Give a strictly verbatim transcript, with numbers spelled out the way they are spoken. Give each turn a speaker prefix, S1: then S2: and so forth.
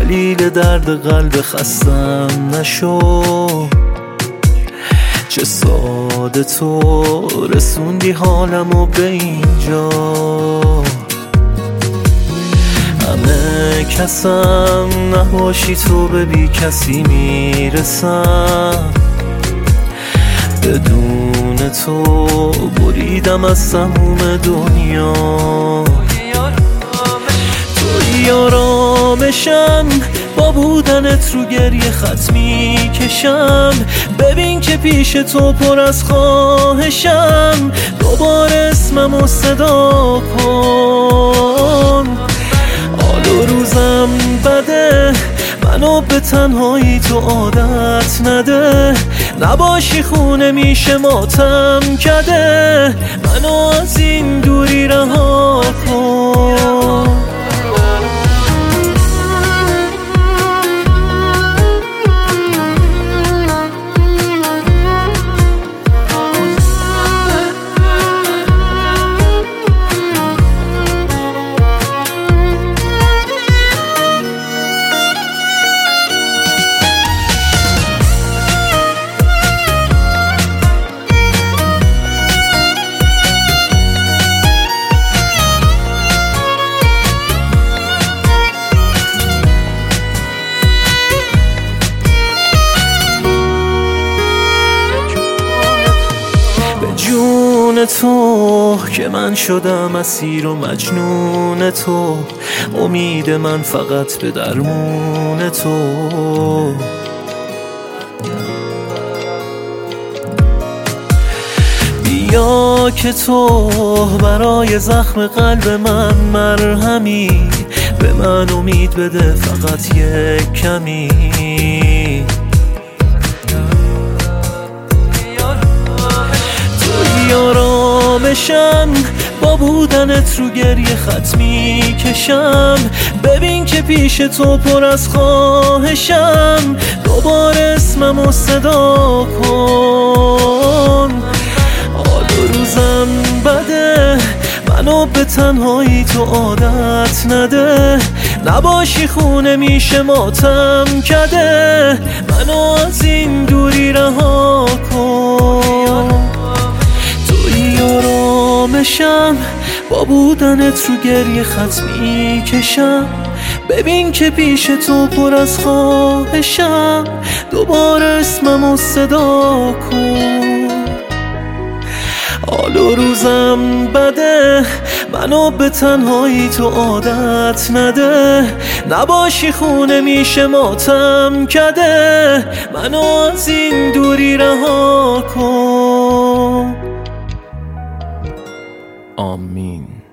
S1: دلیل درد قلب خستم نشو. چه ساده تو رسوندی حالمو به اینجا. همه کسم نباشی تو به بی کسی میرسم. بدون تو بریدم از سموم دنیا. توی آرامشم با بودنت رو گریه خط میکشم. ببین که پیش تو پر از خواهشم. دوباره اسممو صدا کن. حال و روزم بده، منو به تنهایی تو عادت نده. نباشی خونه میشه ماتم کده. منو از این دوری رها کن. جون تو که من شدم اسیر و مجنون تو. امید من فقط به درمون تو. بیا که تو برای زخم قلب من مرهمی. به من امید بده فقط یک کمی. آرامشم با بودنت رو گریه خط میکشم. ببین که پیش تو پر از خواهشم. دوباره اسممو صدا کن. حال و روزم بده، منو به تنهایی تو عادت نده. نباشی خونه میشه ماتم کده. منو از این دوری رها کن. آرامشم با بودنت رو گریه خط میکشم. ببین که پیش تو پر از خواهشم. دوباره اسممو صدا کن. حال و روزم بده، منو به تنهایی تو عادت نده. نباشی خونه میشه ماتم کده. منو از این دوری رها کن. آمین.